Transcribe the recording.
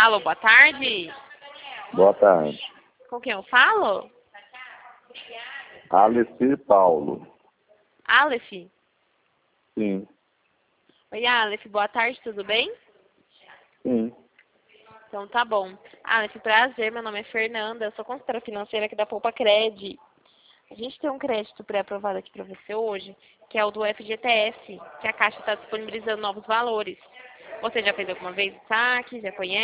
Alô, boa tarde. Boa tarde. Com quem eu falo? Alice Paulo. Aleph? Sim. Oi, Aleph, boa tarde, tudo bem? Sim. Então tá bom. Aleph, prazer, meu nome é Fernanda, eu sou consultora financeira aqui da Poupa Cred. A gente tem um crédito pré-aprovado aqui para você hoje, que é o do FGTS, que a Caixa está disponibilizando novos valores. Você já fez alguma vez o saque? Já conhece?